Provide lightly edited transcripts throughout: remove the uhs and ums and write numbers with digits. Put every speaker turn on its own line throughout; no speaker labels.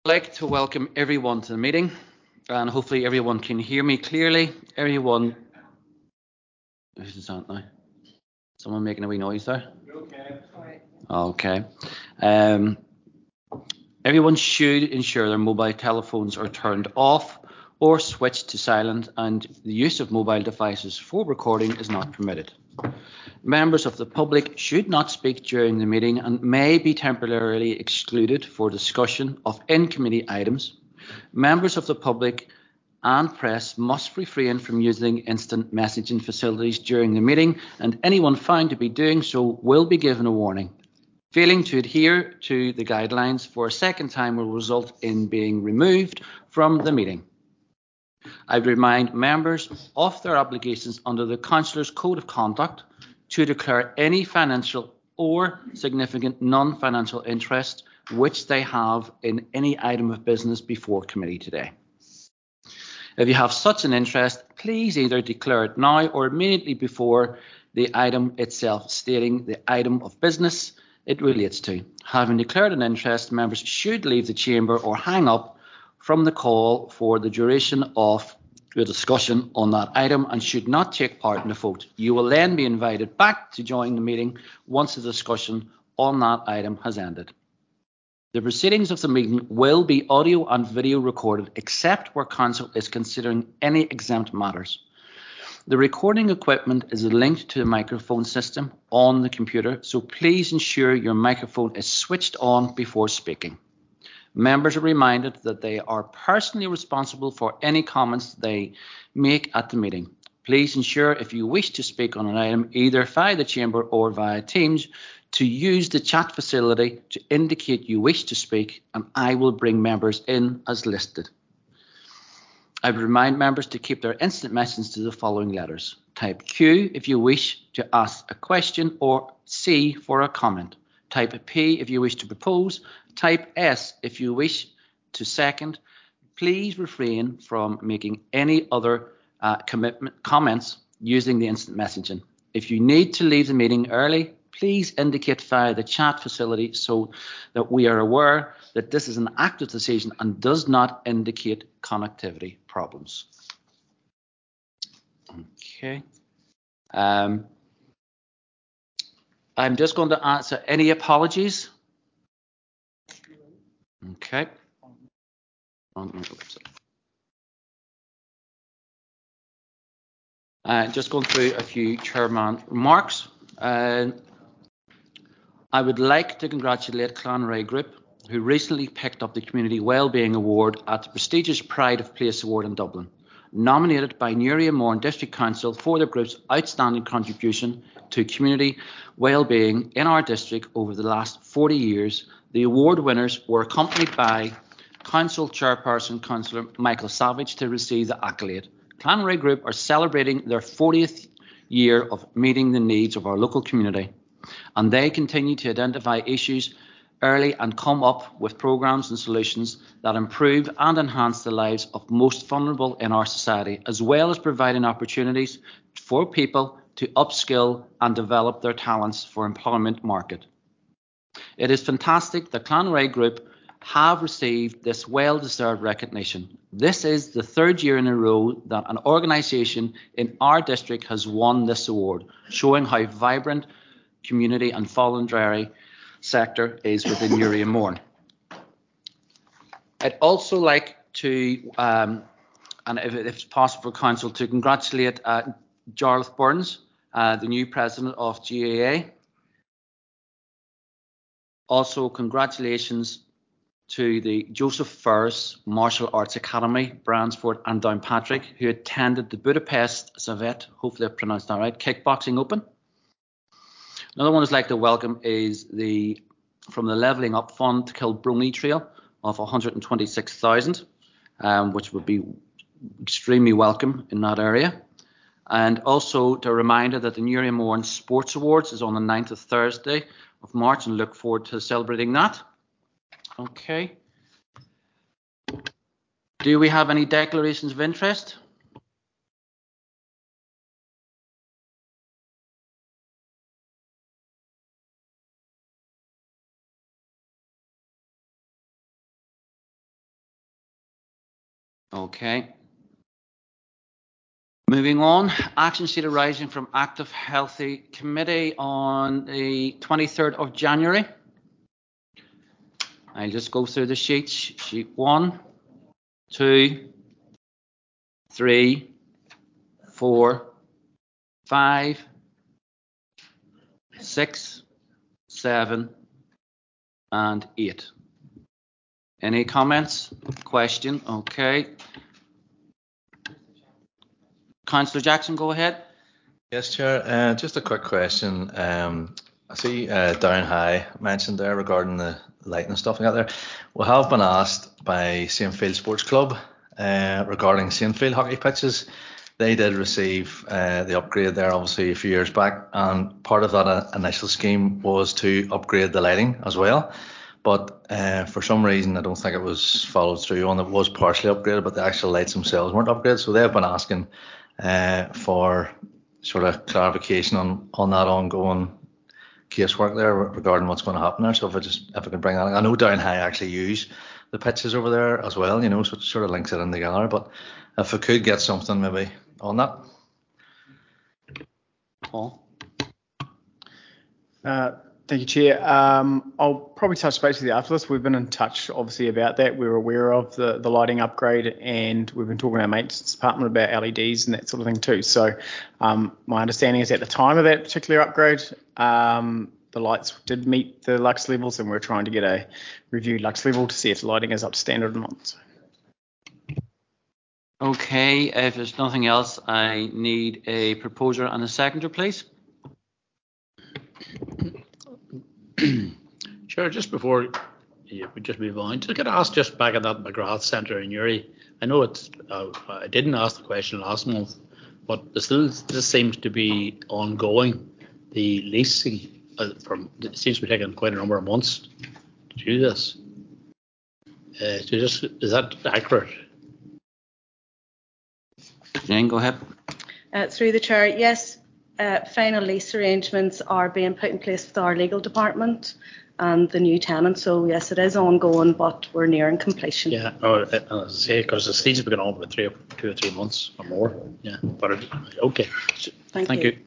like to welcome everyone to the meeting, and hopefully everyone can hear me clearly. Everyone, who's that now? Someone making a wee noise there? Okay. Everyone should ensure their mobile telephones are turned off or switched to silent, and the use of mobile devices for recording is not permitted. Members of the public should not speak during the meeting and may be temporarily excluded for discussion of in-committee items. Members of the public and press must refrain from using instant messaging facilities during the meeting, and anyone found to be doing so will be given a warning. Failing to adhere to the guidelines for a second time will result in being removed from the meeting. I would remind members of their obligations under the Councillors' Code of Conduct to declare any financial or significant non-financial interest which they have in any item of business before committee today. If you have such an interest, please either declare it now or immediately before the item itself, stating the item of business it relates to. Having declared an interest, members should leave the chamber or hang up from the call for the duration of the discussion on that item and should not take part in the vote. You will then be invited back to join the meeting once the discussion on that item has ended. The proceedings of the meeting will be audio and video recorded except where council is considering any exempt matters. The recording equipment is linked to the microphone system on the computer, so please ensure your microphone is switched on before speaking. Members are reminded that they are personally responsible for any comments they make at the meeting. Please ensure if you wish to speak on an item, either via the chamber or via Teams, to use the chat facility to indicate you wish to speak, and I will bring members in as listed. I would remind members to keep their instant messages to the following letters. Type Q if you wish to ask a question, or C for a comment. Type P if you wish to propose. Type S if you wish to second. Please refrain from making any other comments using the instant messaging. If you need to leave the meeting early, please indicate via the chat facility so that we are aware that this is an active decision and does not indicate connectivity problems. Okay. I'm just going to answer any apologies. Okay. Just going through a few chairman remarks. I would like to congratulate Clanray Group, who recently picked up the Community Wellbeing Award at the prestigious Pride of Place Award in Dublin. Nominated by Newry and Mourne District Council for the group's outstanding contribution to community wellbeing in our district over the last 40 years, the award winners were accompanied by Council Chairperson Councillor Michael Savage to receive the accolade. Clanray Group are celebrating their 40th year of meeting the needs of our local community, and they continue to identify issues early and come up with programs and solutions that improve and enhance the lives of most vulnerable in our society, as well as providing opportunities for people to upskill and develop their talents for employment market. It is fantastic that Clanray Group have received this well-deserved recognition. This is the third year in a row that an organisation in our district has won this award, showing how vibrant community and voluntary sector is within Newry and Mourne. I'd also like to, and if it's possible for Council, to congratulate Jarlath Burns, the new president of GAA. Also, congratulations to the Joseph Ferris Martial Arts Academy, Bransford and Downpatrick, who attended the Budapest Savet, hopefully I pronounced that right, Kickboxing Open. Another one I'd like to welcome is from the Levelling Up Fund to Kilbrony Trail of 126,000, which would be extremely welcome in that area. And also to a reminder that the Newry and Mourne Sports Awards is on the 9th of Thursday of March, and look forward to celebrating that. Okay. Do we have any declarations of interest? Okay. Moving on, action sheet arising from Active Healthy Committee on the 23rd of January. I'll just go through the sheets. Sheet 1, 2, 3, 4, 5, 6, 7, and 8. Any comments? Question? Okay. Councillor Jackson, go ahead.
Yes, Chair. Just a quick question. I see Down High mentioned there regarding the lighting and stuff like that there. We have been asked by Saintfield Sports Club regarding Saintfield hockey pitches. They did receive the upgrade there obviously a few years back, and part of that initial scheme was to upgrade the lighting as well. But for some reason, I don't think it was followed through on. It was partially upgraded, but the actual lights themselves weren't upgraded. So they've been asking for sort of clarification on that ongoing casework there regarding what's going to happen there. So if I can bring that, I know Down High actually use the pitches over there as well, you know, so it sort of links it in together. But if I could get something maybe on that.
Paul.
Thank you, Chair. I'll probably touch base with you after this. We've been in touch, obviously, about that. We're aware of the lighting upgrade, and we've been talking to our maintenance department about LEDs and that sort of thing too. So my understanding is at the time of that particular upgrade, the lights did meet the lux levels, and we're trying to get a reviewed lux level to see if the lighting is up to standard or not.
Okay, if there's nothing else, I need a proposer and a seconder, please.
Sure, just before we just move on, just get asked just back at that McGrath Centre in Uri. I know it's I didn't ask the question last month, but this seems to be ongoing. The leasing it seems to be taking quite a number of months to do this. Is that accurate?
Jane, go ahead.
Through the chair, yes. Final lease arrangements are being put in place with our legal department and the new tenant. So yes, it is ongoing, but we're nearing completion.
Yeah, as I say, because the lease has been on for 2 or 3 months or more. Yeah, but okay. Thank you.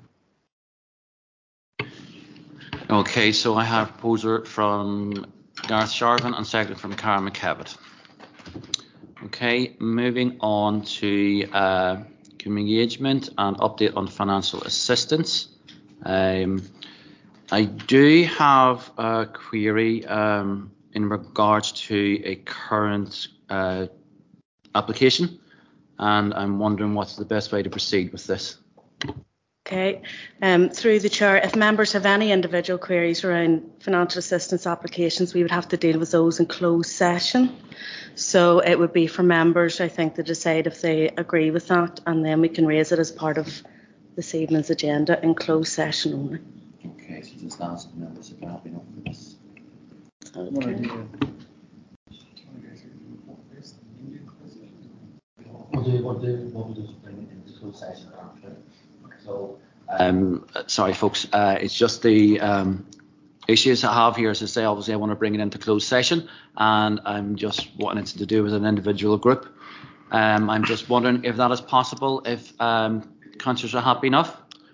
Okay, so I have a proposer from Gareth Sharvin and second from Cara McCavitt. Okay, moving on to engagement and update on financial assistance. I do have a query in regards to a current application, and I'm wondering what's the best way to proceed with this.
Okay, through the chair, if members have any individual queries around financial assistance applications, we would have to deal with those in closed session. So it would be for members, I think, to decide if they agree with that, and then we can raise it as part of this evening's agenda in closed session only.
Okay, so just ask the members if they're happy enough with this.
Okay.
We'll just bring it into closed session after. So, sorry folks, it's just the issues I have here. As I say, obviously I want to bring it into closed session, and I'm just wanting it to do with an individual group. I'm just wondering if that is possible, if councillors are happy enough.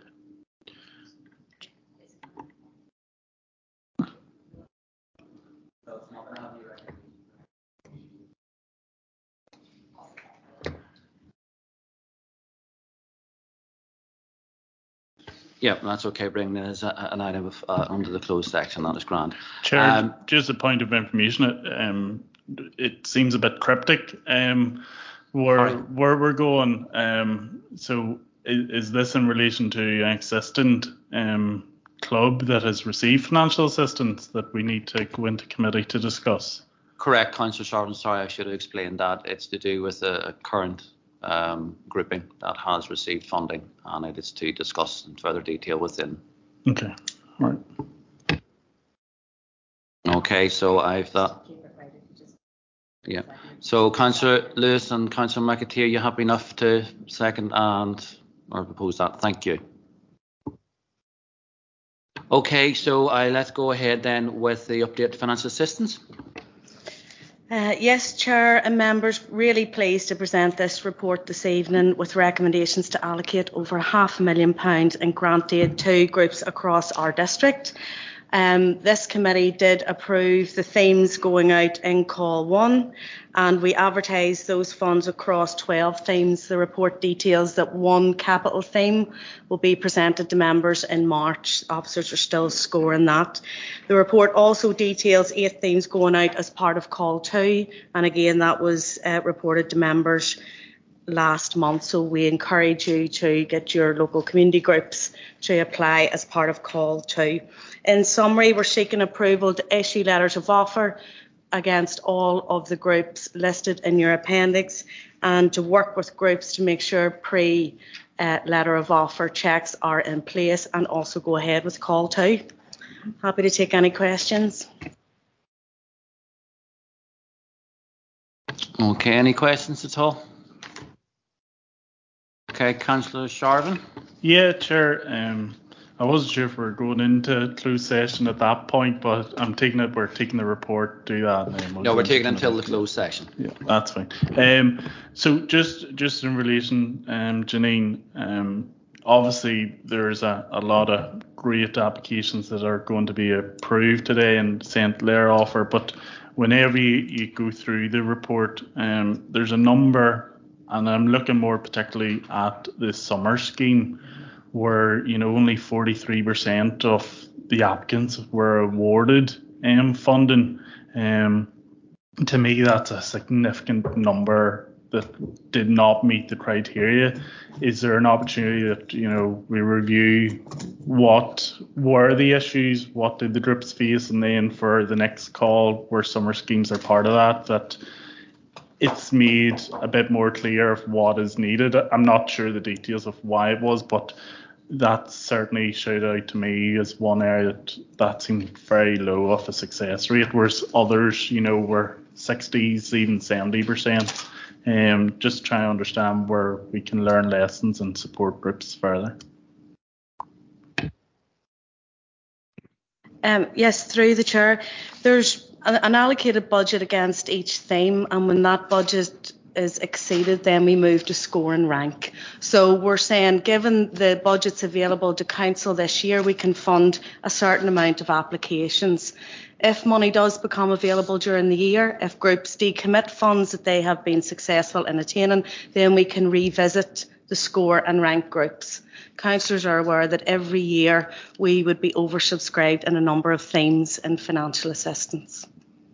Yeah, that's okay. Bring it as an item of, under the closed section. That is grand.
Chair, just a point of information. It seems a bit cryptic. Where we're going. So is this in relation to an existing club that has received financial assistance that we need to go into committee to discuss?
Correct, Councillor Sharvin. Sorry, I should have explained that. It's to do with a current grouping that has received funding, and it is to discuss in further detail within.
Okay, all right.
Okay, so I've that. Yeah. So Councillor Lewis and Councillor McAteer, you happy enough to second and or propose that? Thank you. Okay, so let's go ahead then with the update to financial assistance.
Yes, Chair and members, really pleased to present this report this evening with recommendations to allocate over £500,000 in grant aid to groups across our district. This committee did approve the themes going out in Call 1, and we advertised those funds across 12 themes. The report details that one capital theme will be presented to members in March. Officers are still scoring that. The report also details 8 themes going out as part of Call 2, and again that was reported to members last month, so we encourage you to get your local community groups to apply as part of Call 2. In summary, we're seeking approval to issue letters of offer against all of the groups listed in your appendix, and to work with groups to make sure pre-letter of offer checks are in place, and also go ahead with Call 2. Happy to take any questions.
Okay, any questions at all? Okay, Councillor Sharvin.
Yeah, Chair. I wasn't sure if we were going into closed session at that point, but I'm taking it we're taking the report, do that.
No, we're taking until the closed session.
Yeah, that's fine. So just in relation, Janine, obviously there's a lot of great applications that are going to be approved today and sent letter offer, but whenever you go through the report, there's a number, and I'm looking more particularly at the summer scheme, where only 43% of the applicants were awarded funding. To me, that's a significant number that did not meet the criteria. Is there an opportunity that we review what were the issues, what did the groups face, and then for the next call, where summer schemes are part of that it's made a bit more clear of what is needed? I'm not sure the details of why it was, but that certainly showed out to me as one area that seemed very low of a success rate, whereas others, were 60s, even 70%. Just trying to understand where we can learn lessons and support groups further.
Yes, through the Chair, there's an allocated budget against each theme, and when that budget is exceeded, then we move to score and rank. So we're saying, given the budgets available to council this year, we can fund a certain amount of applications. If money does become available during the year, if groups decommit funds that they have been successful in attaining, then we can revisit the score and rank groups. Councillors are aware that every year we would be oversubscribed in a number of themes in financial assistance.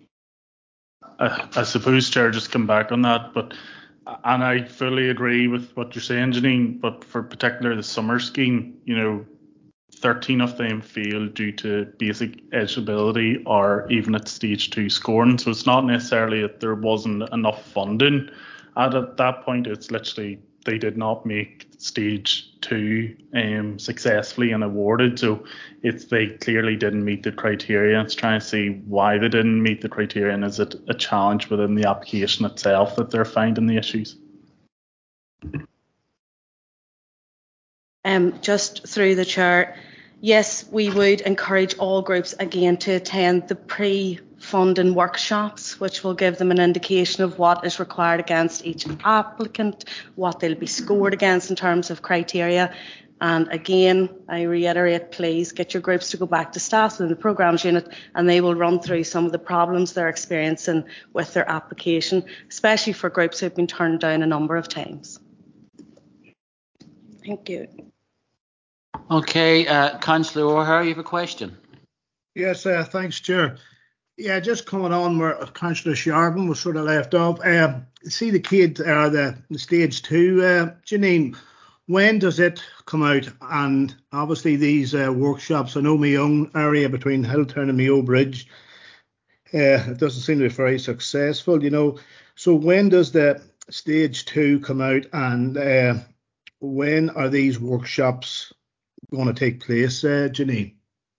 I suppose, Chair, just come back on that, and I fully agree with what you're saying, Janine, but for particular the summer scheme, 13 of them failed due to basic eligibility or even at stage 2 scoring. So it's not necessarily that there wasn't enough funding at that point. It's literally they did not make stage 2 successfully and awarded. So they clearly didn't meet the criteria. It's trying to see why they didn't meet the criteria, and is it a challenge within the application itself that they're finding the issues?
Just through the Chair, yes, we would encourage all groups again to attend the pre-funding workshops, which will give them an indication of what is required against each applicant, what they'll be scored against in terms of criteria. And again, I reiterate, please get your groups to go back to staff in the programmes unit, and they will run through some of the problems they're experiencing with their application, especially for groups who've been turned down a number of times. Thank you.
Okay, Councillor O'Hare, you have a question?
Yes, thanks, Chair. Yeah, just coming on where Councillor Sharvin was sort of left off. See the kids are the stage 2, Janine. When does it come out? And obviously these workshops, I know my own area between Hilltown and Mayo Bridge, it doesn't seem to be very successful, So when does the stage 2 come out, and when are these workshops going to take place, Janine?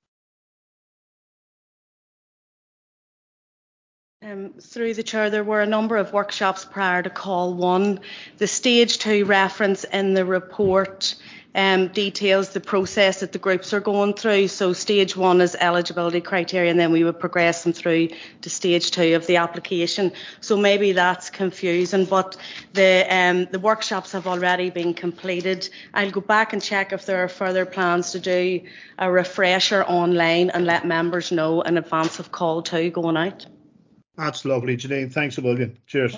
Through the Chair, there were a number of workshops prior to Call 1. The Stage 2 reference in the report details the process that the groups are going through. So stage 1 is eligibility criteria, and then we would progress them through to stage 2 of the application. So maybe that's confusing, but the workshops have already been completed. I'll go back and check if there are further plans to do a refresher online and let members know in advance of call 2 going out.
That's lovely, Janine. Thanks a million. Cheers.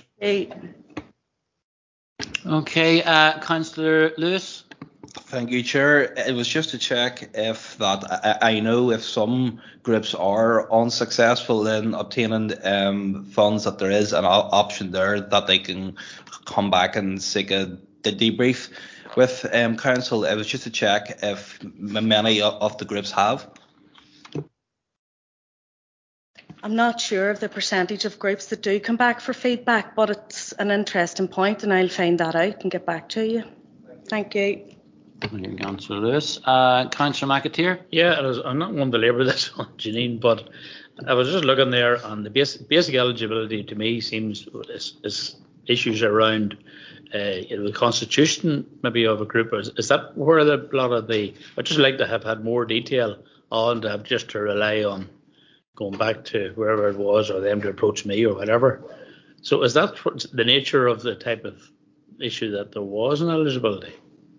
Okay, Councillor Lewis.
Thank you, Chair. It was just to check if that I know if some groups are unsuccessful in obtaining funds, that there is an option there that they can come back and seek the debrief with council. It was just to check if many of the groups have.
I'm not sure of the percentage of groups that do come back for feedback, but it's an interesting point, and I'll find that out and get back to you. Thank you.
Thank you, Councillor Lewis. Councillor McAteer?
Yeah, I'm not going to belabour this on Janine, but I was just looking there, and the basic eligibility to me seems is issues around the constitution maybe of a group. Is that where a lot of I'd just like to have had more detail on, to have just to rely on going back to wherever it was, or them to approach me or whatever. So is that the nature of the type of issue, that there was an eligibility?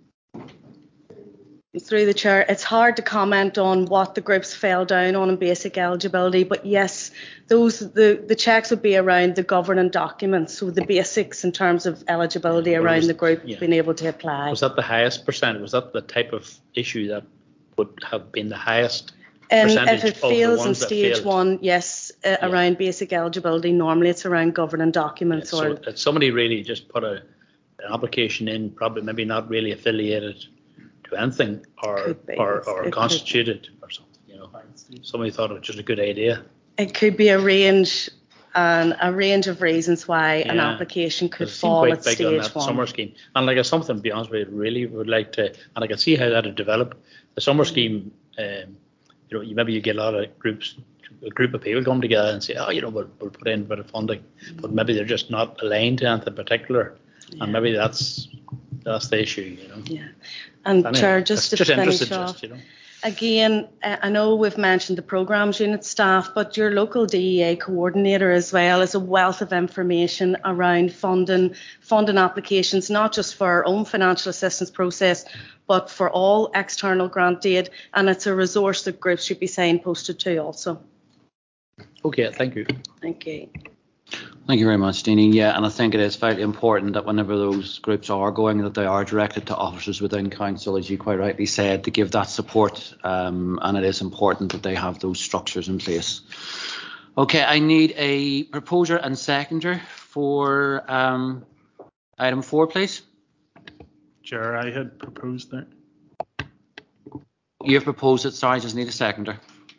Through the chair, it's hard to comment on what the groups fell down on in basic eligibility, but yes, the checks would be around the governing documents, so the basics in terms of eligibility around the group being able to apply.
Was that the highest percent? Was that the type of issue that would have been the highest percentage?
If it fails in stage 1, yes, around basic eligibility, normally it's around governing documents.
So somebody really just put an application in, probably maybe not really affiliated to anything, or constituted or something. Somebody thought it was just a good idea.
It could be a range of reasons why an application could fall at stage 1.
Summer scheme, and like something, to be honest with you, really would like to, and I can see how that would develop. The summer scheme, maybe you get a lot of groups, a group of people come together and say, we'll put in a bit of funding, but maybe they're just not aligned to anything particular, and maybe that's the issue,
Yeah. And anyway, Chair, just to finish off, again, I know we've mentioned the programmes unit staff, but your local DEA coordinator as well is a wealth of information around funding applications, not just for our own financial assistance process, but for all external grant aid, and it's a resource that groups should be signposted to also.
Okay, thank you.
Thank you.
Thank you very much, Deanie. Yeah, and I think it is very important that whenever those groups are going, that they are directed to officers within council, as you quite rightly said, to give that support. And it is important that they have those structures in place. Okay, I need a proposer and seconder for item 4, please.
Chair, I had proposed that.
You've proposed it. Sorry, I just need a seconder.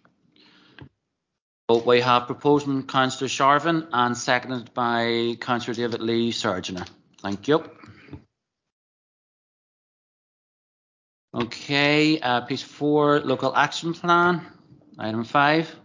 But we have proposed from Councillor Sharvin and seconded by Councillor David Lee Surgeoner. Thank you. Okay, piece 4, local action plan, item 5.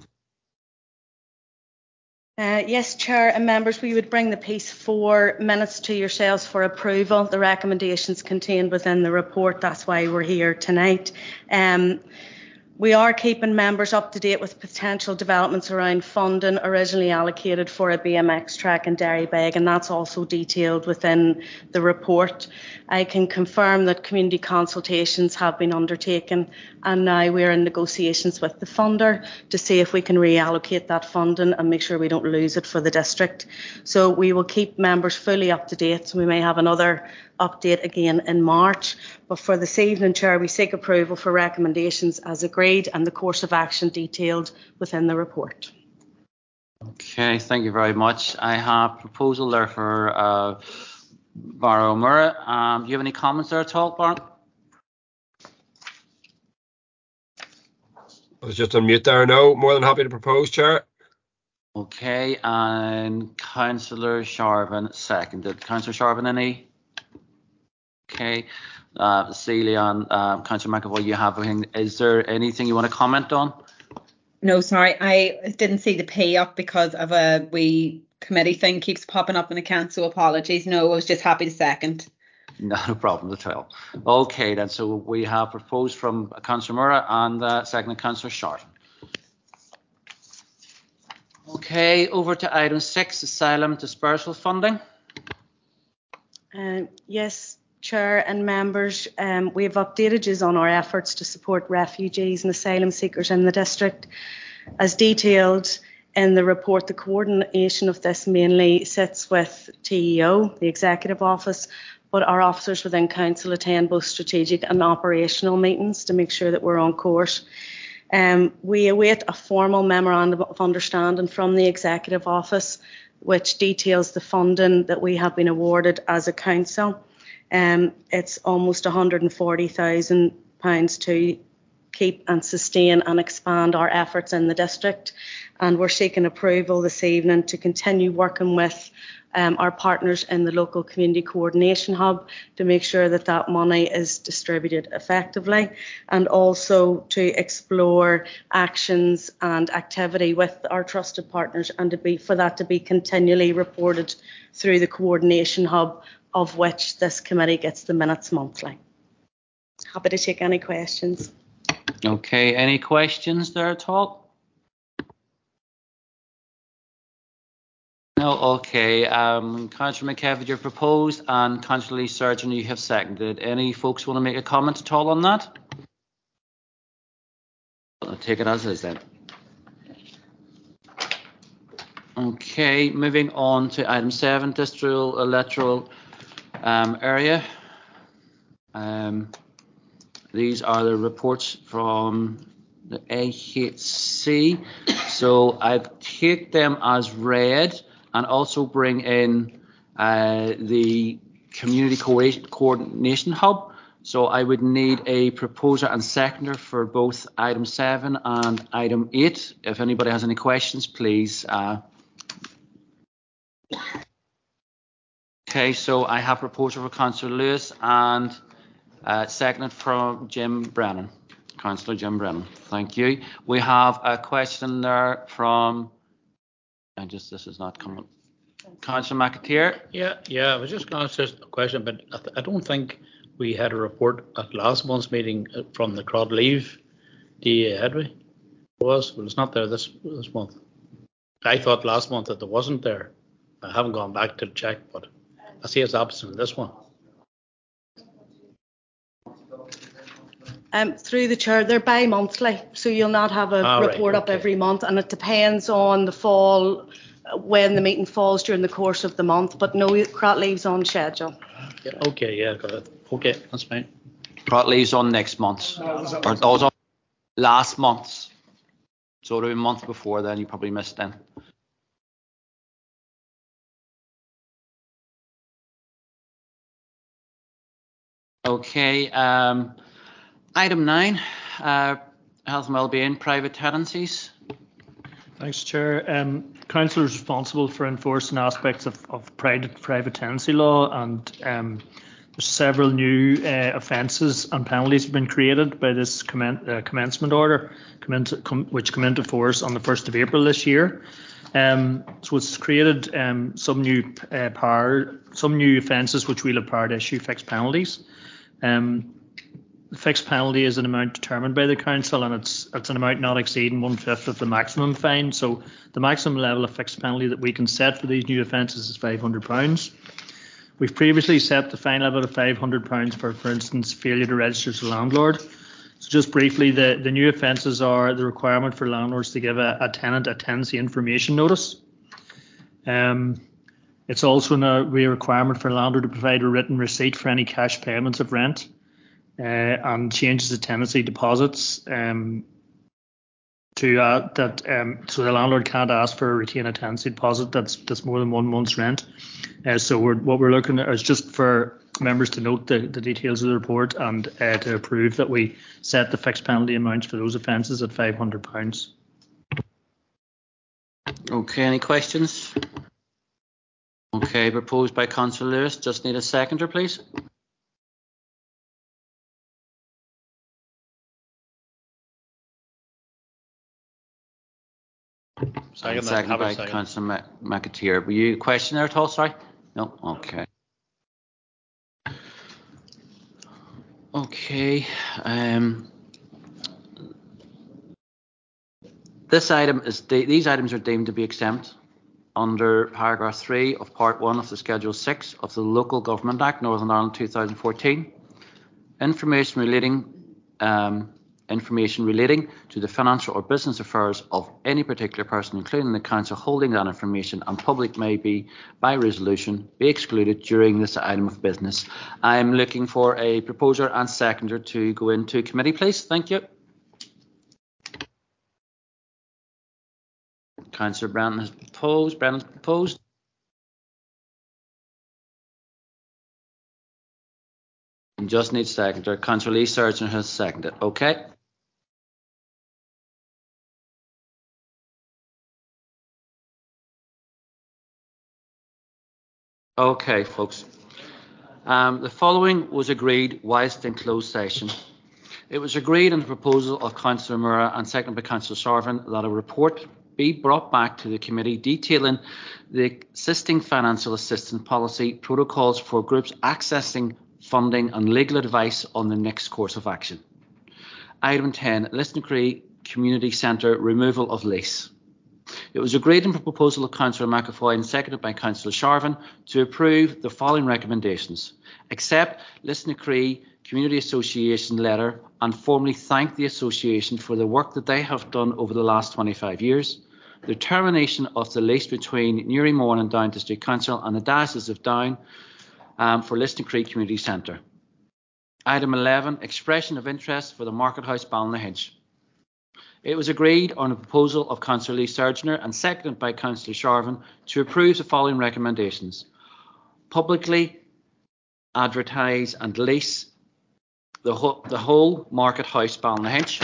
Yes, Chair and members, we would bring the piece 4 minutes to yourselves for approval. The recommendations contained within the report, that's why we're here tonight. We are keeping members up to date with potential developments around funding originally allocated for a BMX track in Derrybeg, and that's also detailed within the report. I can confirm that community consultations have been undertaken, and now we're in negotiations with the funder to see if we can reallocate that funding and make sure we don't lose it for the district. So we will keep members fully up to date. So we may have another update again in March. But for this evening, Chair, we seek approval for recommendations as agreed and the course of action detailed within the report.
Okay, thank you very much. I have a proposal there for Barrow O'Murray. Do you have any comments there at all, Barrow?
I was just on mute there. No, more than happy to propose, Chair.
Okay, and Councillor Sharvin seconded. Councillor Sharvin, any? Okay. Celia and Councillor McAvoy, you have anything? Is there anything you want to comment on?
No, sorry, I didn't see the pay up because of a wee committee thing keeps popping up in the council. Apologies. No, I was just happy to second.
Not a problem at all. Okay, then. So we have proposed from Councillor Murrah and second Councillor Sharp. Okay, over to item 6, asylum dispersal funding.
Yes, Chair and members, we have updated you on our efforts to support refugees and asylum seekers in the district. As detailed in the report, the coordination of this mainly sits with TEO, the Executive Office, but our officers within Council attend both strategic and operational meetings to make sure that we're on course. We await a formal memorandum of understanding from the Executive Office, which details the funding that we have been awarded as a council. It's almost £140,000 to keep and sustain and expand our efforts in the district. And we're seeking approval this evening to continue working with our partners in the local community coordination hub to make sure that that money is distributed effectively, and also to explore actions and activity with our trusted partners, and for that to be continually reported through the coordination hub, of which this committee gets the minutes monthly. Happy to take any questions.
Okay, any questions there at all? No, okay. Councillor McKevitt, you've proposed, and Councillor Lee Surgeon, you have seconded. Any folks want to make a comment at all on that? I'll take it as is then. Okay, moving on to item 7, district electoral area. These are the reports from the AHC. So I take them as read, and also bring in the community coordination hub. So I would need a proposer and seconder for both item 7 and item 8. If anybody has any questions, please. Okay, so I have proposer for Councillor Lewis and seconded from Jim Brennan. Councillor Jim Brennan, thank you. We have a question there from, this is not coming. Councillor McAteer.
Yeah, I was just going to ask a question, but I don't think we had a report at last month's meeting from the Crod Leave DA, had we? Well, it's not there this month. I thought last month that there wasn't there. I haven't gone back to check, but I see it's absent in this one.
Through the chair, they're bi-monthly, so you'll not have a report up every month, and it depends on the fall, when the meeting falls during the course of the month, but no, Crot Leave's on schedule.
Yeah, okay, yeah, got it. Okay, that's fine.
Crot Leave's on next month, or that was on last month's, so it'll be a month before then, you probably missed then. Okay, item 9, health and wellbeing, private tenancies.
Thanks, Chair. Council is responsible for enforcing aspects of private tenancy law, and there's several new offences and penalties have been created by this commencement order, which come into force on the 1st of April this year. So it's created some new offences which we'll have power to issue fixed penalties. The fixed penalty is an amount determined by the council, and it's an amount not exceeding 1/5 of the maximum fine. So the maximum level of fixed penalty that we can set for these new offences is £500. We've previously set the fine level of £500 for instance, failure to register as a landlord. So just briefly, the new offences are the requirement for landlords to give a tenant a tenancy information notice. It's also a requirement for a landlord to provide a written receipt for any cash payments of rent. And changes the tenancy deposits so the landlord can't ask for a retained tenancy deposit that's more than 1 month's rent. So what we're looking at is just for members to note the details of the report, and to approve that we set the fixed penalty amounts for those offences at £500.
Okay, any questions? Okay, proposed by Councillor Lewis. Just need a seconder, please. Second by Councillor McAteer. Were you a question there at all? Sorry. No. Okay. Okay. These items are deemed to be exempt under paragraph 3 of part 1 of the Schedule 6 of the Local Government Act, Northern Ireland 2014. Information relating to the financial or business affairs of any particular person, including the council holding that information, and public may be, by resolution, be excluded during this item of business. I'm looking for a proposer and seconder to go into committee, please. Thank you. Councillor Brennan has proposed. Brennan's proposed. And just needs seconder. Councillor Lee Surgeon has seconded. Okay. Okay, folks. The following was agreed whilst in closed session. It was agreed on the proposal of Councillor Murrah and seconded by Councillor Sarvin that a report be brought back to the committee detailing the existing financial assistance policy, protocols for groups accessing funding and legal advice on the next course of action. Item 10, Lisnacree Community Centre removal of lease. It was agreed in the proposal of Councillor McAvoy and seconded by Councillor Sarvin to approve the following recommendations. Accept Lisnacree Community Association letter and formally thank the association for the work that they have done over the last 25 years. The termination of the lease between Newry Mourne and Down District Council and the Diocese of Down for Lisnacree Community Centre. Item 11, expression of interest for the Market House Balnahinch. It was agreed on a proposal of Councillor Lee Surgener and seconded by Councillor Sarvin to approve the following recommendations. Publicly advertise and lease the whole Market House Balnahinch.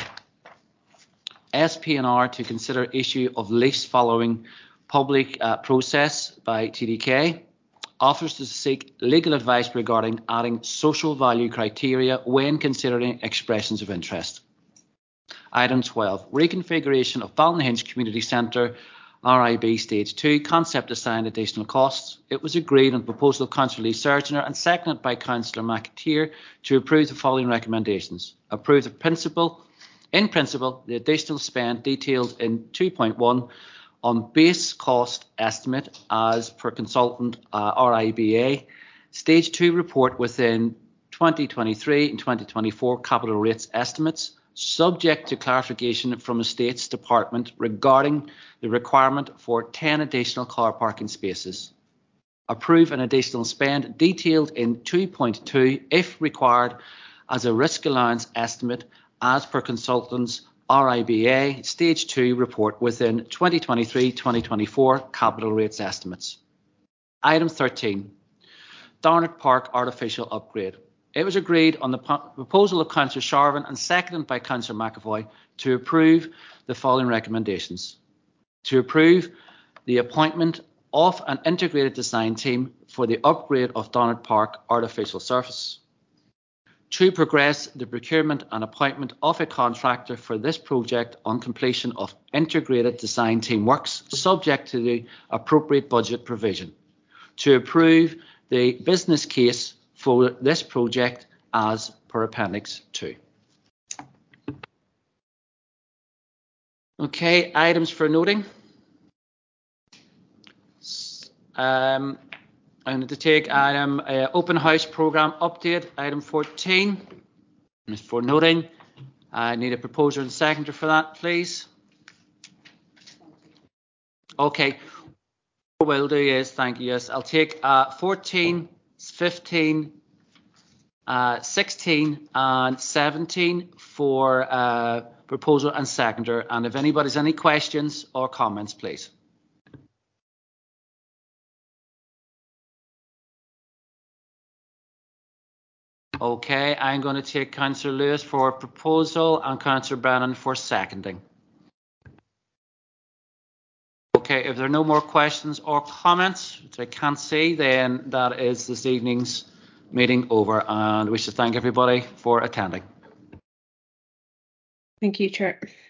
SPNR to consider issue of lease following public process by TDK. Offers to seek legal advice regarding adding social value criteria when considering expressions of interest. Item 12, reconfiguration of Balnahinch Community Centre, RIB Stage 2, concept assigned additional costs. It was agreed on the proposal of Councillor Lee Surgener and seconded by Councillor McAteer to approve the following recommendations. Approve the in principle, the additional spend detailed in 2.1 on base cost estimate as per consultant RIBA. Stage 2 report within 2023 and 2024 capital rates estimates, subject to clarification from Estates Department regarding the requirement for 10 additional car parking spaces. Approve an additional spend detailed in 2.2 if required as a risk allowance estimate as per consultants RIBA Stage 2 report within 2023-2024 capital rates estimates. Item 13, Darnett Park artificial upgrade. It was agreed on the proposal of Councillor Sarvin and seconded by Councillor McAvoy to approve the following recommendations. To approve the appointment of an integrated design team for the upgrade of Darnett Park artificial surface. To progress the procurement and appointment of a contractor for this project on completion of integrated design team works, subject to the appropriate budget provision. To approve the business case for this project as per Appendix 2. Okay, items for noting. I'm going to take item open house programme update, item 14. For noting, I need a proposer and seconder for that, please. Okay, what we'll do is, thank you, yes, I'll take 14, 15, 16 and 17 for proposer and seconder. And if anybody's any questions or comments, please. Okay, I'm going to take Councillor Lewis for proposal and Councillor Brennan for seconding. Okay, if there are no more questions or comments, which I can't see, then that is this evening's meeting over, and we should thank everybody for attending.
Thank you, Chair.